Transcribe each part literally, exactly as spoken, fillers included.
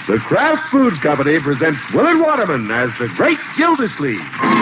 The Kraft Foods Company presents Willard Waterman as the Great Gildersleeve.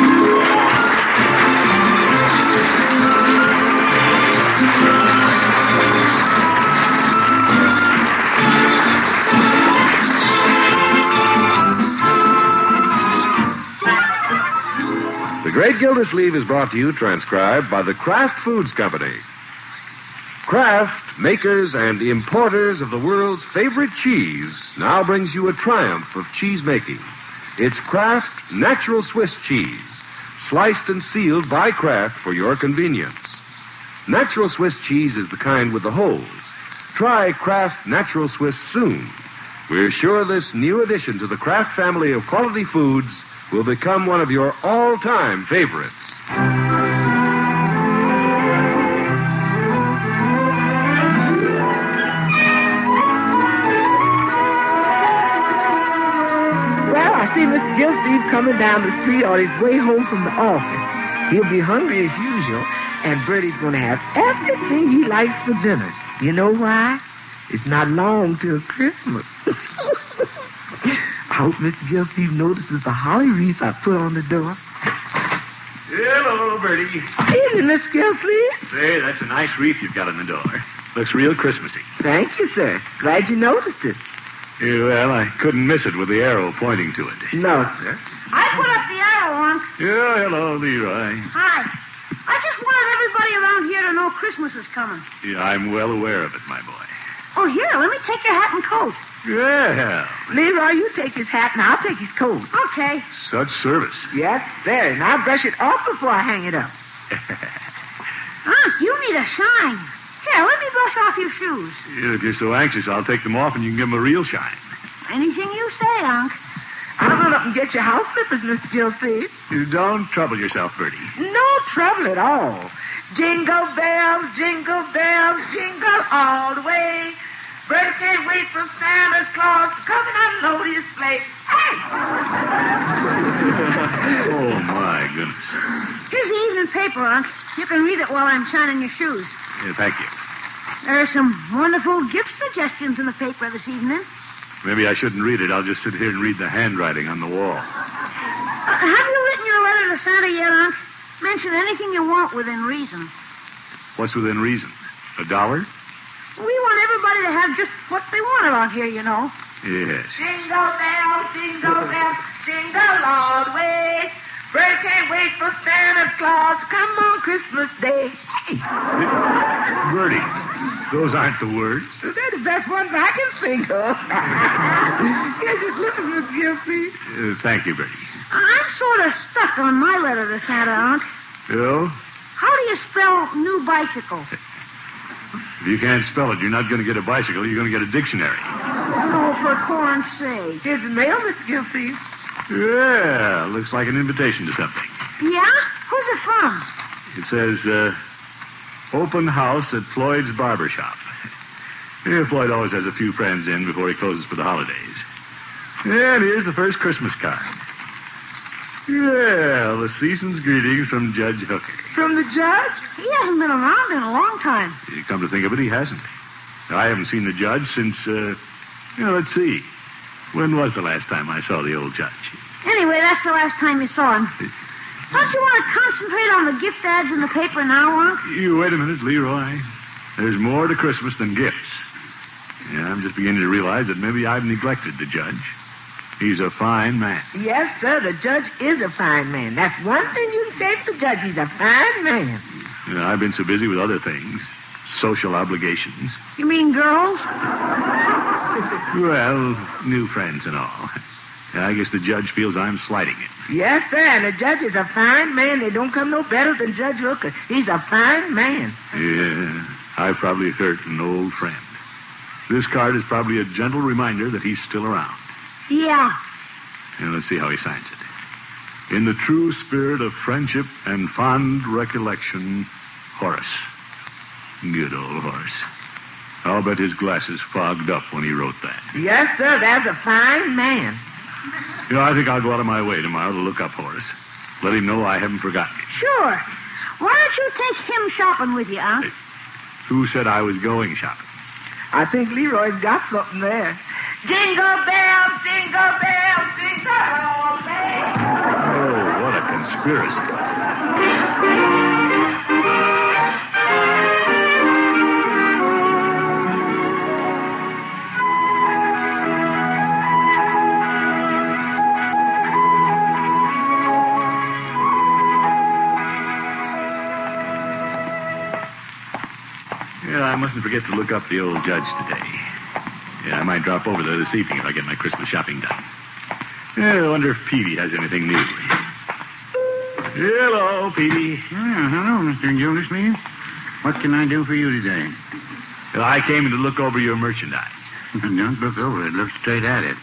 The Great Gildersleeve is brought to you, transcribed by the Kraft Foods Company. Kraft, makers and importers of the world's favorite cheese, now brings you a triumph of cheese making. It's Kraft Natural Swiss Cheese, sliced and sealed by Kraft for your convenience. Natural Swiss cheese is the kind with the holes. Try Kraft Natural Swiss soon. We're sure this new addition to the Kraft family of quality foods will become one of your all-time favorites. See Mister Gildersleeve coming down the street on his way home from the office. He'll be hungry as usual, and Bertie's going to have everything he likes for dinner. You know why? It's not long till Christmas. I hope Mister Gildersleeve notices the holly wreath I put on the door. Hello, Bertie. Easy, Mister Gildersleeve. Say, that's a nice wreath you've got on the door. Looks real Christmassy. Thank you, sir. Glad you noticed it. Yeah, well, I couldn't miss it with the arrow pointing to it. No, sir. I put up the arrow, Unc. Yeah, hello, Leroy. Hi. I just wanted everybody around here to know Christmas is coming. Yeah, I'm well aware of it, my boy. Oh, here, let me take your hat and coat. Yeah. Leroy, you take his hat, and I'll take his coat. Okay. Such service. Yes, sir. And I'll brush it off before I hang it up. Unc, you need a shine. Here, let me brush off your shoes. Yeah, if you're so anxious, I'll take them off and you can give them a real shine. Anything you say, Unc. I'll run up and get your house slippers, Mister Gildersleeve. You don't trouble yourself, Bertie. No trouble at all. Jingle bells, jingle bells, jingle all the way. Bertie can't wait for Santa Claus to come and unload his sleigh. Hey! Oh, my goodness. Here's the evening paper, Unc. You can read it while I'm shining your shoes. Yeah, thank you. There are some wonderful gift suggestions in the paper this evening. Maybe I shouldn't read it. I'll just sit here and read the handwriting on the wall. Uh, have you written your letter to Santa yet, Unc? Mention anything you want within reason. What's within reason? A dollar? We want everybody to have just what they want around here, you know. Yes. Jingle bells, jingle bells, jingle all the way. Bertie can't wait for Santa Claus to come on Christmas Day. Hey. Bertie, those aren't the words. They're the best ones I can think of. Here's your slippers, Mister Gildersleeve. Uh, thank you, Bertie. I'm sort of stuck on my letter to Santa, Unc. Bill? How do you spell new bicycle? If you can't spell it, you're not going to get a bicycle. You're going to get a dictionary. Oh, for corn's sake. Here's the mail, Mister Gildersleeve. Yeah, looks like an invitation to something. Yeah? Who's it from? It says, uh, open house at Floyd's Barber Shop. Yeah, Floyd always has a few friends in before he closes for the holidays. And here's the first Christmas card. Yeah, the season's greetings from Judge Hooker. From the judge? He hasn't been around in a long time. You come to think of it, he hasn't. I haven't seen the judge since, uh, you know, let's see. When was the last time I saw the old judge? Anyway, that's the last time you saw him. Don't you want to concentrate on the gift ads in the paper now, Unc? You wait a minute, Leroy. There's more to Christmas than gifts. Yeah, I'm just beginning to realize that maybe I've neglected the judge. He's a fine man. Yes, sir, the judge is a fine man. That's one thing you can say for the judge. He's a fine man. Yeah, I've been so busy with other things. Social obligations. You mean girls? Well, new friends and all. I guess the judge feels I'm slighting it. Yes, sir, and the judge is a fine man. They don't come no better than Judge Hooker. He's a fine man. Yeah, I've probably hurt an old friend. This card is probably a gentle reminder that he's still around. Yeah. And let's see how he signs it. In the true spirit of friendship and fond recollection, Horace. Good old Horace. I'll bet his glasses fogged up when he wrote that. Yes, sir, that's a fine man. You know, I think I'll go out of my way tomorrow to look up Horace. Let him know I haven't forgotten him. Sure. Why don't you take him shopping with you, Unc? Hey, who said I was going shopping? I think Leroy's got something there. Jingle bells, jingle bells, jingle all the way. Oh, what a conspiracy. Yeah, I mustn't forget to look up the old judge today. Yeah, I might drop over there this evening if I get my Christmas shopping done. Yeah, I wonder if Peavy has anything new. Hello, Peavy. Yeah, hello, Mister Gildersleeve. What can I do for you today? Well, I came in to look over your merchandise. Don't look over it. Look straight at it.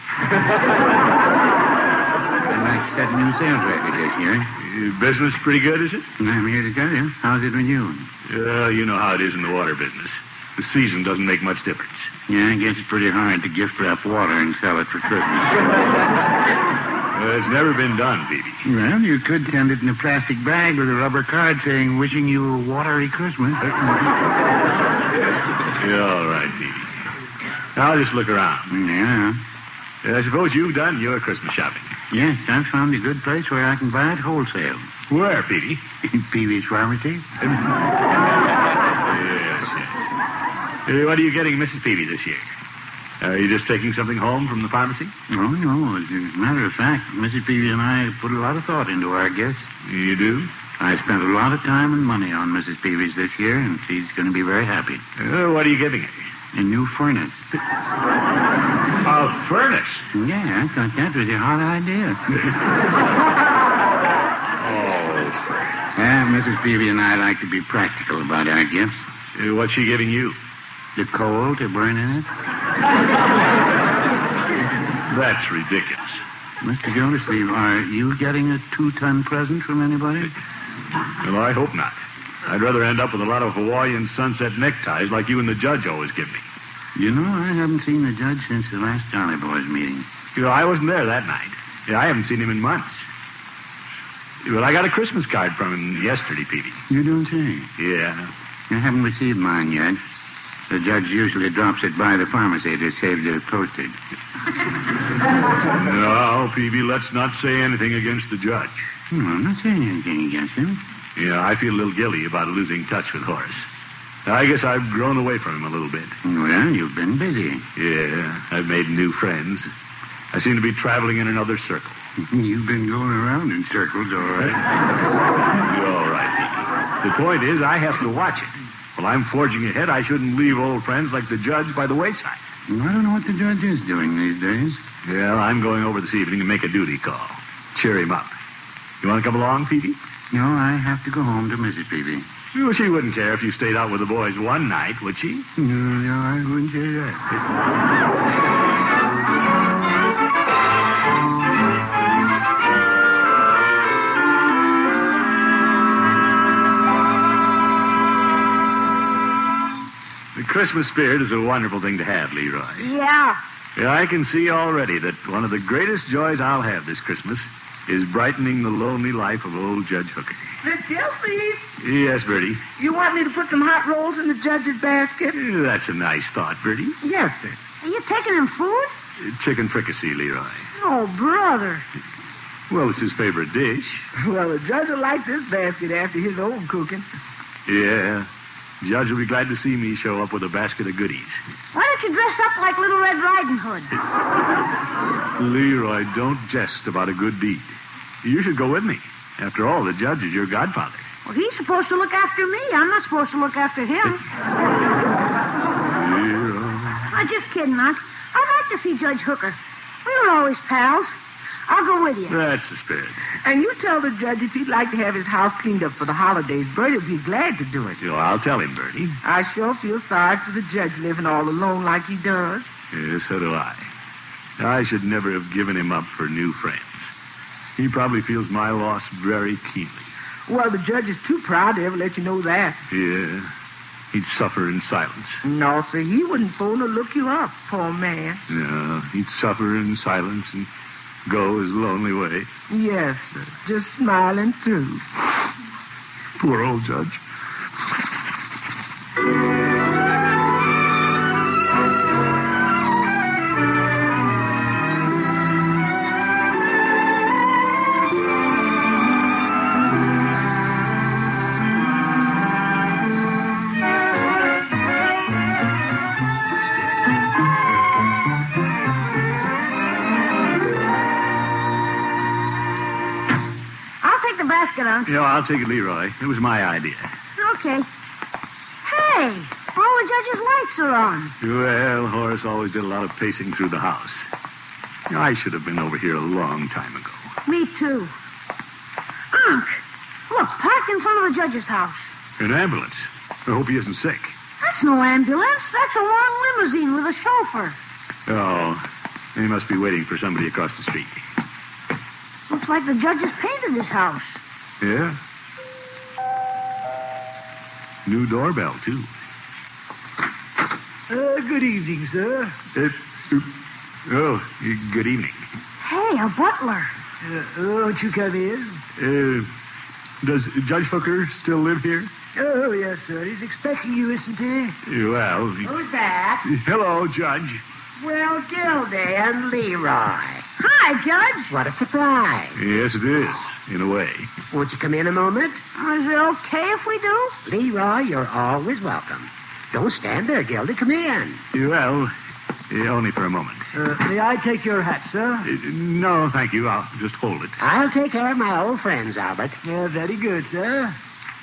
I'd like to set a new sales record this year. Uh, business pretty good, is it? I'm here to tell you. How's it with you? Well, you know how it is in the water business. The season doesn't make much difference. Yeah, I guess it's pretty hard to gift wrap water and sell it for Christmas. Well, it's never been done, Peavy. Well, you could send it in a plastic bag with a rubber card saying, wishing you a watery Christmas. Yeah, all right, Peavy. Now, I'll just look around. Yeah. I suppose you've done your Christmas shopping. Yes, I've found a good place where I can buy it wholesale. Where, Peavy? Peavy's Pharmacy. Yes, yes. Uh, what are you getting Missus Peavy this year? Are you just taking something home from the pharmacy? Oh, no. As a matter of fact, Missus Peavy and I put a lot of thought into our gifts. You do? I spent a lot of time and money on Missus Peavy's this year, and she's going to be very happy. Uh, what are you giving her? A new furnace. A furnace? Yeah, I thought that was a hot idea. Oh. Yeah, Missus Peavy and I like to be practical about our gifts. Uh, what's she giving you? The coal to burn in it. That's ridiculous. Mister Gildersleeve, are you getting a two-ton present from anybody? Well, I hope not. I'd rather end up with a lot of Hawaiian sunset neckties like you and the judge always give me. You know, I haven't seen the judge since the last Jolly Boys meeting. You know, I wasn't there that night. Yeah, I haven't seen him in months. Well, I got a Christmas card from him yesterday, Peavy. You don't say? Yeah. I haven't received mine yet. The judge usually drops it by the pharmacy to save the postage. No, Peavy, let's not say anything against the judge. No, I'm not saying anything against him. Yeah, I feel a little guilty about losing touch with Horace. I guess I've grown away from him a little bit. Well, you've been busy. Yeah, I've made new friends. I seem to be traveling in another circle. You've been going around in circles, all right. You're all right, Peavy. The point is, I have to watch it. While I'm forging ahead, I shouldn't leave old friends like the judge by the wayside. Well, I don't know what the judge is doing these days. Well, I'm going over this evening to make a duty call. Cheer him up. You want to come along, Peavy? No, I have to go home to Missus Peavy. Well, she wouldn't care if you stayed out with the boys one night, would she? No, no, I wouldn't say that. The Christmas spirit is a wonderful thing to have, Leroy. Yeah. Yeah, I can see already that one of the greatest joys I'll have this Christmas is brightening the lonely life of old Judge Hooker. Miss Gilsey, Yes, Bertie. you want me to put some hot rolls in the judge's basket? Eh, That's a nice thought, Bertie. Yes, sir. Are you taking him food? Uh, Chicken fricassee, Leroy. Oh, brother. Well, it's his favorite dish. Well, the judge will like this basket after his own cooking. Yeah. Judge will be glad to see me show up with a basket of goodies. Why don't you dress up like Little Red Riding Hood? Leroy, don't jest about a good deed. You should go with me. After all, the judge is your godfather. Well, he's supposed to look after me. I'm not supposed to look after him. Leroy. I'm just kidding, Aunt. I'd like to see Judge Hooker. We were always pals. I'll go with you. That's the spirit. And you tell the judge if he'd like to have his house cleaned up for the holidays, Bertie will be glad to do it. You know, I'll tell him, Bertie. I sure feel sorry for the judge living all alone like he does. Yes, so do I. I should never have given him up for new friends. He probably feels my loss very keenly. Well, the judge is too proud to ever let you know that. Yeah. He'd suffer in silence. No, sir, he wouldn't phone or look you up, poor man. No, he'd suffer in silence and go his lonely way. Yes, sir, just smiling through. Poor old judge. basket, Unc. Yeah, I'll take it, Leroy. It was my idea. Okay. Hey, all the judge's lights are on. Well, Horace always did a lot of pacing through the house. I should have been over here a long time ago. Me too. Unc, look, parked in front of the judge's house. An ambulance. I hope he isn't sick. That's no ambulance. That's a long limousine with a chauffeur. Oh, he must be waiting for somebody across the street. Looks like the judge has painted his house. Yeah? New doorbell, too. Uh, good evening, sir. It, oh, good evening. Hey, a butler. Uh, won't you come in? Uh, does Judge Hooker still live here? Oh, yes, sir. He's expecting you, isn't he? Well, Who's that? hello, Judge. Well, Gildy and Leroy. Hi, Judge. What a surprise. Yes, it is, in a way. Won't you come in a moment? Is it okay if we do? Leroy, you're always welcome. Don't stand there, Gildy. Come in. Well, eh, only for a moment. Uh, may I take your hat, sir? Uh, no, thank you. I'll just hold it. I'll take care of my old friends, Albert. Yeah, very good, sir.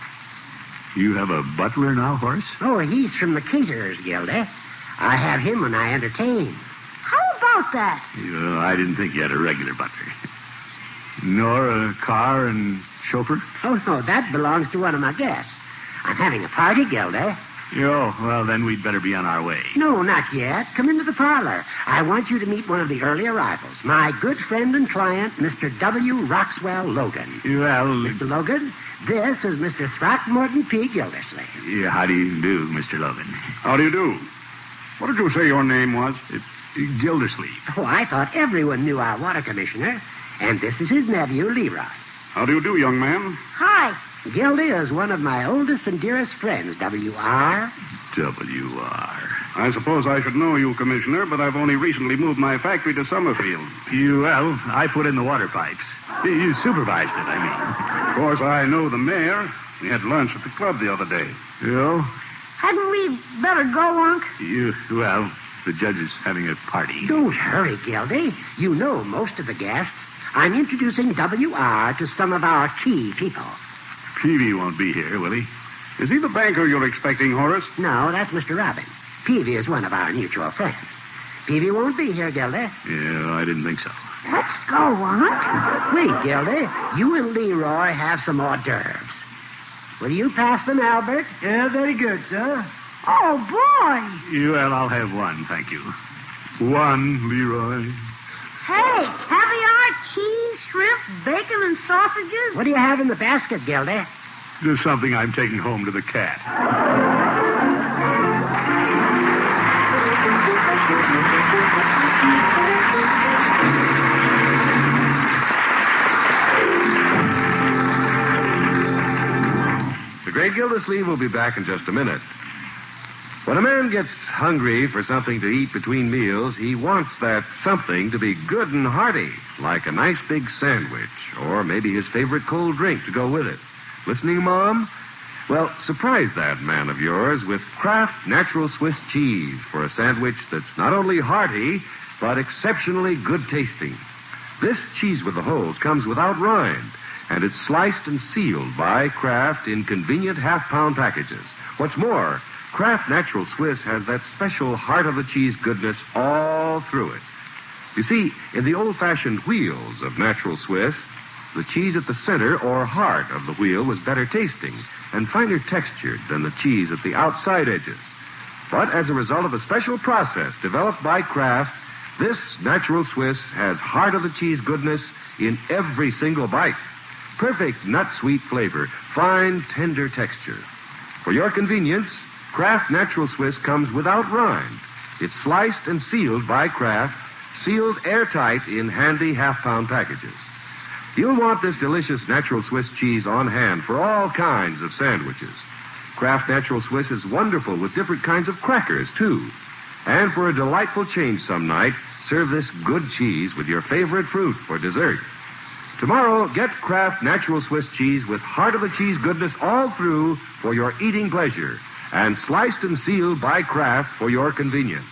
You have a butler now, Horace? Oh, he's from the caterers, Gildy. I have him when I entertain. How about that? Uh, I didn't think you had a regular butler. Nor a car and chauffeur? Oh, no, that belongs to one of my guests. I'm having a party, Gildy. Oh, well, then we'd better be on our way. No, not yet. Come into the parlor. I want you to meet one of the early arrivals. My good friend and client, Mister W. Roxwell Logan. Well, Mister Logan, this is Mister Throckmorton P. Gildersleeve. yeah, how do you do, Mister Logan? How do you do? What did you say your name was? Uh, Gildersleeve. Oh, I thought everyone knew our water commissioner. And this is his nephew, Leroy. How do you do, young man? Hi. Gildy is one of my oldest and dearest friends, W R. W R. I suppose I should know you, Commissioner, but I've only recently moved my factory to Summerfield. You, well, I put in the water pipes. You- You supervised it, I mean. Of course, I know the mayor. We had lunch at the club the other day. You? Hadn't we better go, Unc? You, well, the judge is having a party. Don't hurry, Gildy. You know most of the guests. I'm introducing W R to some of our key people. Peavy won't be here, will he? Is he the banker you're expecting, Horace? No, that's Mister Robbins. Peavy is one of our mutual friends. Peavy won't be here, Gildy. Yeah, I didn't think so. Let's go, Unc. Wait, Gildy. You and Leroy have some hors d'oeuvres. Will you pass them, Albert? Yeah, very good, sir. Oh, boy. You, well, I'll have one, thank you. One, Leroy. Hey, caviar, cheese, shrimp, bacon, and sausages. What do you have in the basket, Gildy? Just something I'm taking home to the cat. The great Gildersleeve will be back in just a minute. When a man gets hungry for something to eat between meals, he wants that something to be good and hearty, like a nice big sandwich, or maybe his favorite cold drink to go with it. Listening, Mom? Well, surprise that man of yours with Kraft Natural Swiss Cheese for a sandwich that's not only hearty, but exceptionally good tasting. This cheese with the holes comes without rind, and it's sliced and sealed by Kraft in convenient half-pound packages. What's more, Kraft Natural Swiss has that special heart of the cheese goodness all through it. You see, in the old-fashioned wheels of Natural Swiss, the cheese at the center or heart of the wheel was better tasting and finer textured than the cheese at the outside edges. But as a result of a special process developed by Kraft, this Natural Swiss has heart of the cheese goodness in every single bite. Perfect nut-sweet flavor, fine, tender texture. For your convenience, Kraft Natural Swiss comes without rind. It's sliced and sealed by Kraft, sealed airtight in handy half-pound packages. You'll want this delicious Natural Swiss cheese on hand for all kinds of sandwiches. Kraft Natural Swiss is wonderful with different kinds of crackers, too. And for a delightful change some night, serve this good cheese with your favorite fruit for dessert. Tomorrow, get Kraft Natural Swiss cheese with heart of the cheese goodness all through for your eating pleasure, and sliced and sealed by Kraft for your convenience.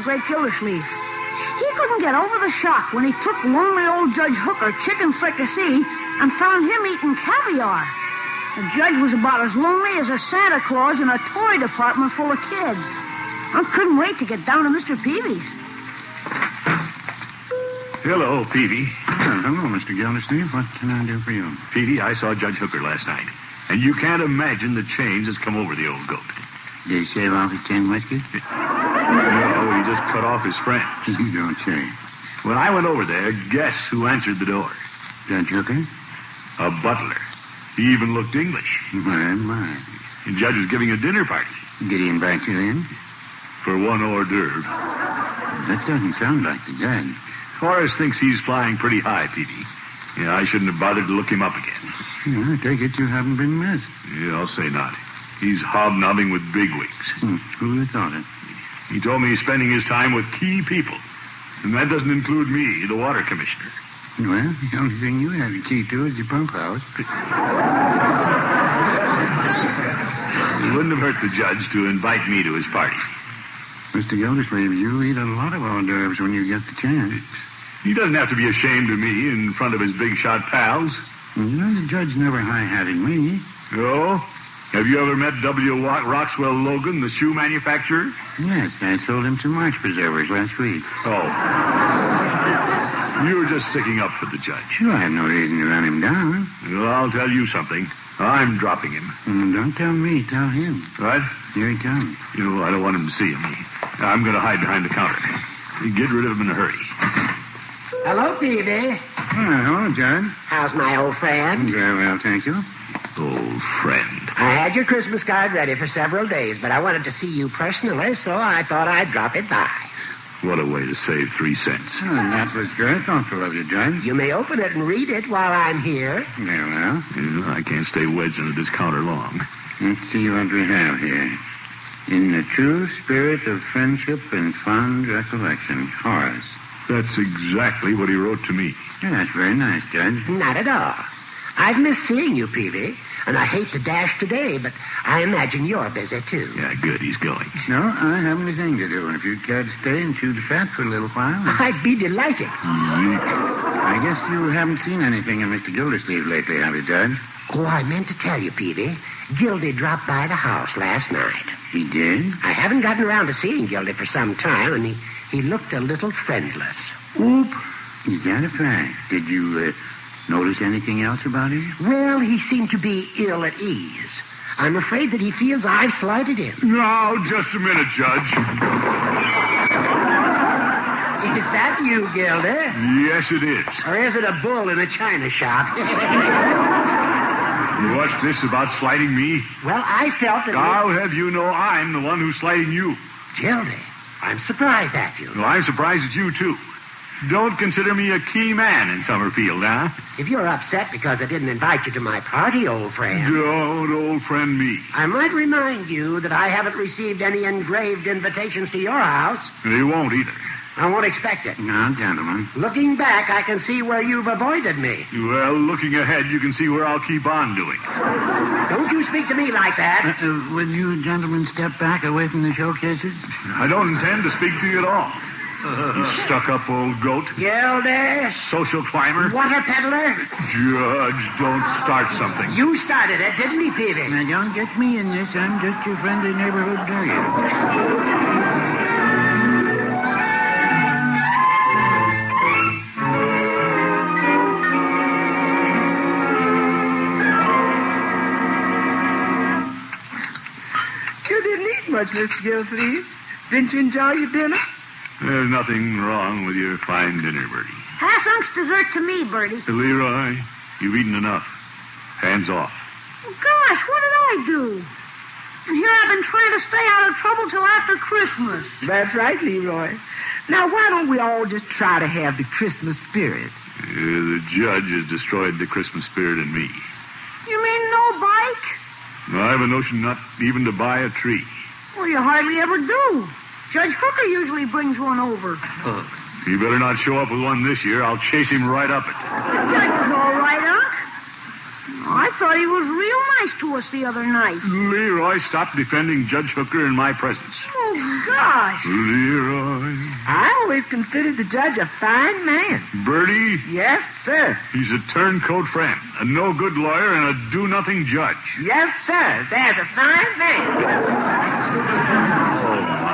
Great Gildersleeve. He couldn't get over the shock when he took lonely old Judge Hooker chicken fricassee and found him eating caviar. The judge was about as lonely as a Santa Claus in a toy department full of kids. I couldn't wait to get down to Mister Peavy's. Hello, Peavy. Oh, hello, Mister Gildersleeve. What can I do for you? Peavy, I saw Judge Hooker last night, and you can't imagine the change that's come over the old goat. Did he shave off his tin whiskers? No, he just cut off his friend. You don't say. When I went over there, guess who answered the door? Judge Hooker? A butler. He even looked English. My, my. The judge was giving a dinner party. Did he invite you in? For one hors d'oeuvre. That doesn't sound like the judge. Horace thinks he's flying pretty high, Peavy. Yeah, I shouldn't have bothered to look him up again. Yeah, I take it you haven't been missed. Yeah, I'll say not. He's hobnobbing with bigwigs. Hmm. Who would have thought it? He told me he's spending his time with key people. And that doesn't include me, the water commissioner. Well, the only thing you have a key to is your pump house. It wouldn't have hurt the judge to invite me to his party. Mister Gildersleeve, you eat a lot of hors d'oeuvres when you get the chance. He doesn't have to be ashamed of me in front of his big shot pals. You know, the judge never high-hatted me. Oh? Have you ever met W. Roxwell Logan, the shoe manufacturer? Yes, I sold him some March preservers last week. Oh. You were just sticking up for the judge. Sure, I have no reason to run him down. Well, I'll tell you something. I'm dropping him. Mm, don't tell me, tell him. What? Here he comes. You know, I don't want him to see me. I'm going to hide behind the counter. Get rid of him in a hurry. Hello, Peavy. Oh, hello, Judge. How's my old friend? Very well, thank you. Old friend. I had your Christmas card ready for several days, but I wanted to see you personally, so I thought I'd drop it by. What a way to save three cents. Oh, that was very thoughtful of you, Judge. You may open it and read it while I'm here. Very well. Yeah, I can't stay wedged under this counter long. Let's see what we have here. In the true spirit of friendship and fond recollection, Horace. That's exactly what he wrote to me. Yeah, that's very nice, Judge. Not at all. I've missed seeing you, Peavy, and I hate to dash today, but I imagine you're busy, too. Yeah, good, he's going. No, I haven't a thing to do, and if you'd care to stay and chew the fat for a little while... I'd be delighted. I guess you haven't seen anything of Mister Gildersleeve lately, have you, Judge? Oh, I meant to tell you, Peavy. Gildy dropped by the house last night. He did? I haven't gotten around to seeing Gildy for some time, and he, he looked a little friendless. Oop. Is that a fact? Did you uh, notice anything else about him? Well, he seemed to be ill at ease. I'm afraid that he feels I've slighted him. Now, just a minute, Judge. Is that you, Gildy? Yes, it is. Or is it a bull in a china shop? What's this about slighting me? Well, I felt that... I'll have you know I'm the one who's slighting you. Gildy, I'm surprised at you. Well, I'm surprised at you, too. Don't consider me a key man in Summerfield, huh? If you're upset because I didn't invite you to my party, old friend... Don't old friend me. I might remind you that I haven't received any engraved invitations to your house. They won't either. I won't expect it. No, gentlemen. Looking back, I can see where you've avoided me. Well, looking ahead, you can see where I'll keep on doing. Don't you speak to me like that. Uh, uh, will you gentlemen step back away from the showcases? I don't intend to speak to you at all. You stuck-up old goat. Gildy. Social climber. Water peddler. Judge, don't start something. You started it, didn't he, Peavy? Now, don't get me in this. I'm just your friendly neighborhood terrier. Much, Mister Gildersleeve. Didn't you enjoy your dinner? There's nothing wrong with your fine dinner, Bertie. Pass Unc's dessert to me, Bertie. Leroy, you've eaten enough. Hands off. Oh, gosh, what did I do? And here I've been trying to stay out of trouble till after Christmas. That's right, Leroy. Now, why don't we all just try to have the Christmas spirit? Uh, the judge has destroyed the Christmas spirit in me. You mean no bike? I have a notion not even to buy a tree. Well, you hardly ever do. Judge Hooker usually brings one over. Huh. You better not show up with one this year. I'll chase him right up it. The judge is all right, Unc. I thought he was real nice to us the other night. Leroy, stop defending Judge Hooker in my presence. Oh, gosh. Leroy. I always considered the judge a fine man. Bertie, Yes, sir. he's a turncoat friend, a no-good lawyer, and a do-nothing judge. Yes, sir. There's a fine man. Oh, my.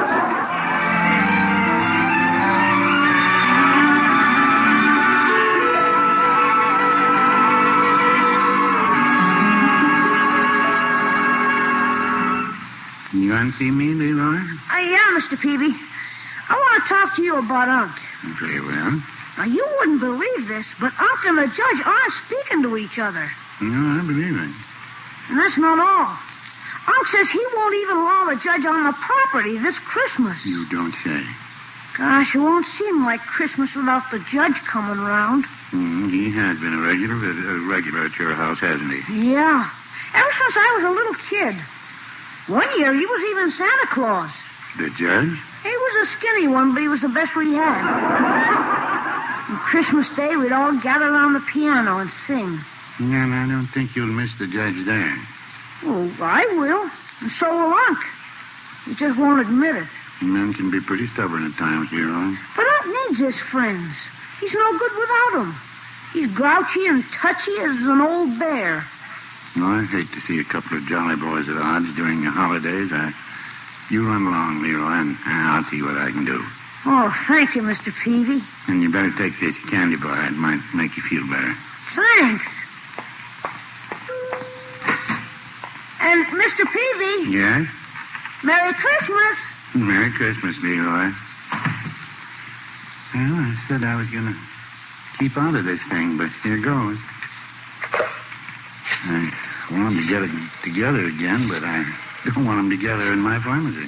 You want to see me, Leroy? Uh, yeah, Mister Peavy. I want to talk to you about Unc. Very well. Now, you wouldn't believe this, but Unc and the judge aren't speaking to each other. No, I believe it. And that's not all. Unc says he won't even allow the judge on the property this Christmas. You don't say. Gosh, it won't seem like Christmas without the judge coming round. Mm, he has been a regular, a regular at your house, hasn't he? Yeah. Ever since I was a little kid. One year, he was even Santa Claus. The judge? He was a skinny one, but he was the best we had. On Christmas Day, we'd all gather around the piano and sing. Yeah, and I don't think you'll miss the judge there. Oh, I will. And so will Unc. He just won't admit it. Men can be pretty stubborn at times, Leroy. But Unc needs his friends. He's no good without them. He's grouchy and touchy as an old bear. No, I hate to see a couple of jolly boys at odds during the holidays. I, you run along, Leroy, and I'll see what I can do. Oh, thank you, Mister Peavy. And you better take this candy bar. It might make you feel better. Thanks. And, Mister Peavy, Yes? Merry Christmas. Merry Christmas, Leroy. Well, I said I was going to keep out of this thing, but here goes. I want them to get it together again, but I don't want them together in my pharmacy.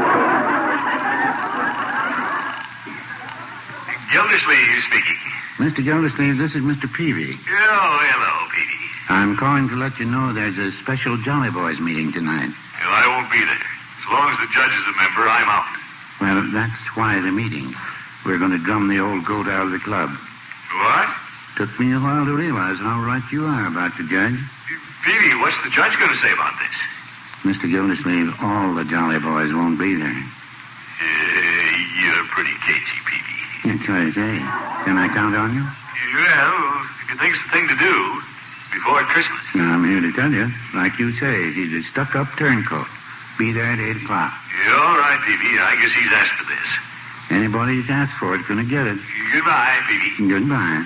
Gildersleeve speaking. Mister Gildersleeve, this is Mister Peavy. Oh, hello, Peavy. I'm calling to let you know there's a special Jolly Boys meeting tonight. Well, I won't be there. As long as the judge is a member, I'm out. Well, that's why the meeting. We're going to drum the old goat out of the club. What? Took me a while to realize how right you are about the judge. Peavy, what's the judge going to say about this? Mister Gildersleeve, all the Jolly Boys won't be there. Uh, you're pretty cagey, Peavy. That's what I say. Can I count on you? Well, if you think's the thing to do, before Christmas. Now, I'm here to tell you, like you say, he's a stuck-up turncoat. Be there at eight o'clock. Yeah, all right, Peavy. I guess he's asked for this. Anybody who's asked for it's going to get it. Goodbye, Peavy. Goodbye.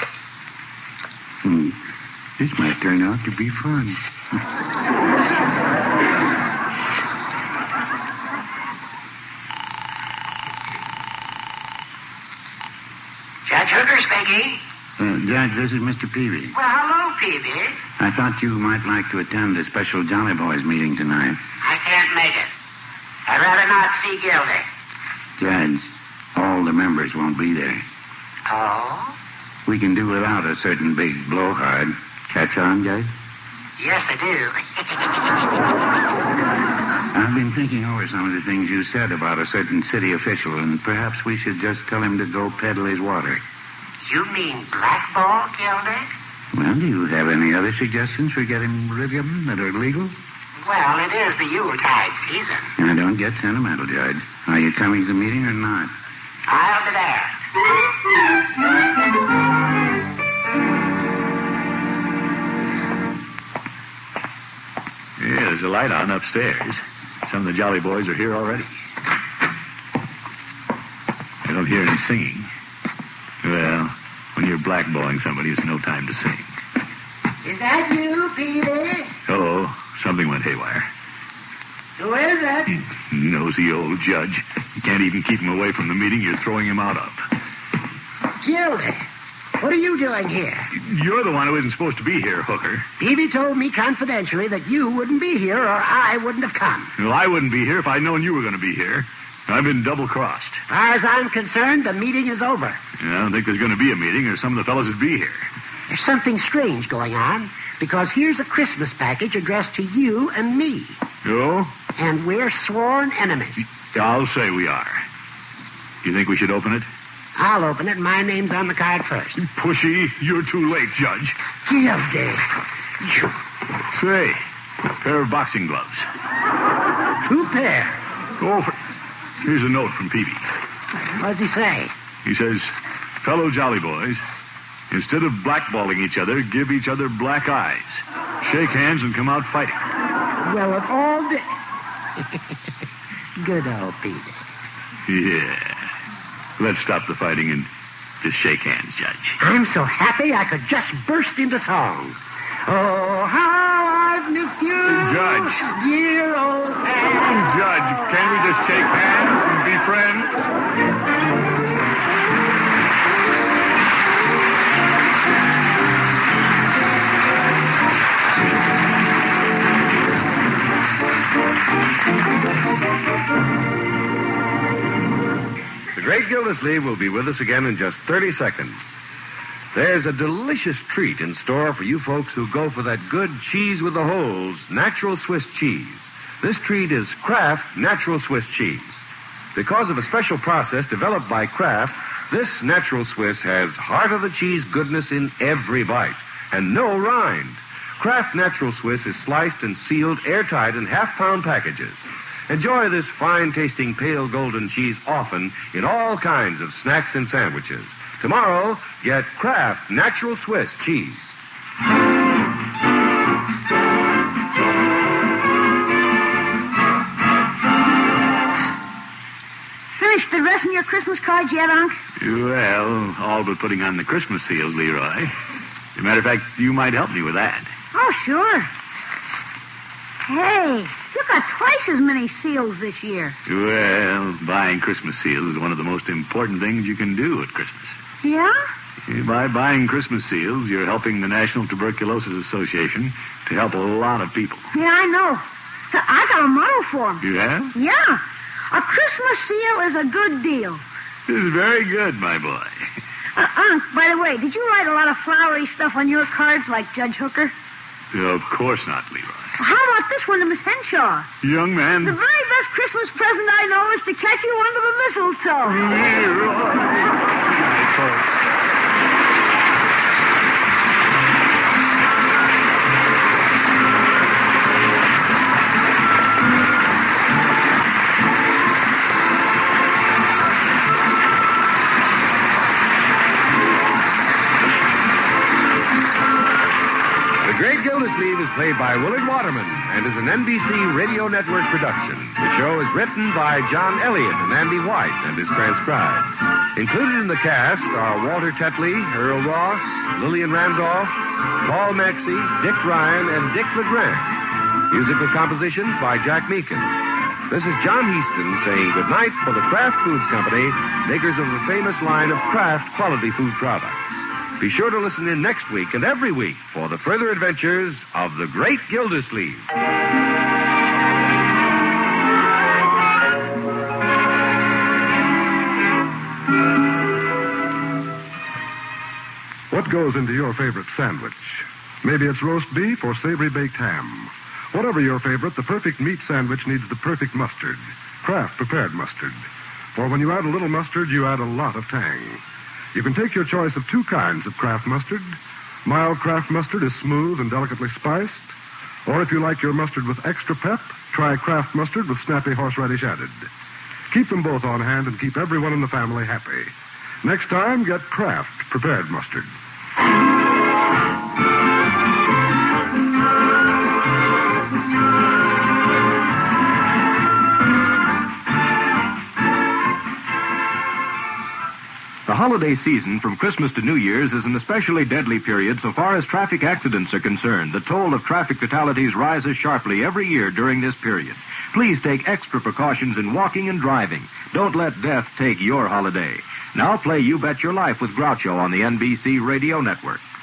Hmm. This might turn out to be fun. Judge Hooker speaking. Uh, Judge, this is Mister Peavy. Well, hello, Peavy. I thought you might like to attend the special Jolly Boys meeting tonight. I can't make it. I'd rather not see Gildy. Judge, all the members won't be there. Oh? We can do without a certain big blowhard. Catch on, Judge? Yes, I do. I've been thinking over some of the things you said about a certain city official, and perhaps we should just tell him to go peddle his water. You mean blackball Gildy? Well, do you have any other suggestions for getting rid of them that are legal? Well, it is the Yuletide season. Now, don't get sentimental, Judge. Are you coming to the meeting or not? I'll be there. Yeah, there's a light on upstairs. Some of the Jolly Boys are here already. I don't hear any singing. Well, when you're blackballing somebody, it's no time to sing. Is that you, Peavy? Oh, something went haywire. Who is it? Nosy old judge. You can't even keep him away from the meeting you're throwing him out of. Gildy, what are you doing here? You're the one who isn't supposed to be here, Hooker. Peavy told me confidentially that you wouldn't be here or I wouldn't have come. Well, I wouldn't be here if I'd known you were going to be here. I've been double-crossed. As far as I'm concerned, the meeting is over. I don't think there's going to be a meeting, or some of the fellows would be here. There's something strange going on, because here's a Christmas package addressed to you and me. Oh? And we're sworn enemies. I'll say we are. Do you think we should open it? I'll open it. My name's on the card first. Pushy, you're too late, Judge. Give, Dave. Say, pair of boxing gloves. Two pair. Oh, for... here's a note from Peavy. What does he say? He says, fellow jolly boys, instead of blackballing each other, give each other black eyes. Shake hands and come out fighting. Well, of all the... Good old Pete. Yeah. Let's stop the fighting and just shake hands, Judge. I'm so happy I could just burst into song. Oh, how I've missed you. Judge. Dear old man. Judge, can't we just shake hands and be friends? The Great Gildersleeve will be with us again in just thirty seconds. There's a delicious treat in store for you folks who go for that good cheese with the holes, natural Swiss cheese. This treat is Kraft Natural Swiss Cheese. Because of a special process developed by Kraft, this natural Swiss has heart of the cheese goodness in every bite and no rind. Kraft Natural Swiss is sliced and sealed airtight in half-pound packages. Enjoy this fine-tasting pale golden cheese often in all kinds of snacks and sandwiches. Tomorrow, get Kraft Natural Swiss cheese. Finished addressing your Christmas cards yet, Unc? Well, all but putting on the Christmas seals, Leroy. As a matter of fact, you might help me with that. Oh, sure. Hey, you got twice as many seals this year. Well, buying Christmas seals is one of the most important things you can do at Christmas. Yeah? By buying Christmas seals, you're helping the National Tuberculosis Association to help a lot of people. Yeah, I know. I got a motto for 'em. You have? Yeah. A Christmas seal is a good deal. This is very good, my boy. Uh, Unc, by the way, did you write a lot of flowery stuff on your cards like Judge Hooker? Of course not, Leroy. How about this one to Miss Henshaw? Young man. The very best Christmas present I know is to catch you under the mistletoe. Leroy. The Great Gildersleeve is played by Willard Waterman and is an N B C Radio Network production. The show is written by John Elliott and Andy White and is transcribed. Included in the cast are Walter Tetley, Earl Ross, Lillian Randolph, Paul Maxey, Dick Ryan, and Dick LeGrand. Musical compositions by Jack Meakin. This is John Heaston saying goodnight for the Kraft Foods Company, makers of the famous line of Kraft quality food products. Be sure to listen in next week and every week for the further adventures of the Great Gildersleeve. What goes into your favorite sandwich? Maybe it's roast beef or savory baked ham. Whatever your favorite, the perfect meat sandwich needs the perfect mustard. Kraft prepared mustard. For when you add a little mustard, you add a lot of tang. You can take your choice of two kinds of Kraft mustard. Mild Kraft mustard is smooth and delicately spiced. Or if you like your mustard with extra pep, try Kraft mustard with snappy horseradish added. Keep them both on hand and keep everyone in the family happy. Next time, get Kraft prepared mustard. The holiday season from Christmas to New Year's is an especially deadly period so far as traffic accidents are concerned. The toll of traffic fatalities rises sharply every year during this period. Please take extra precautions in walking and driving. Don't let death take your holiday. Now play You Bet Your Life with Groucho on the N B C Radio Network.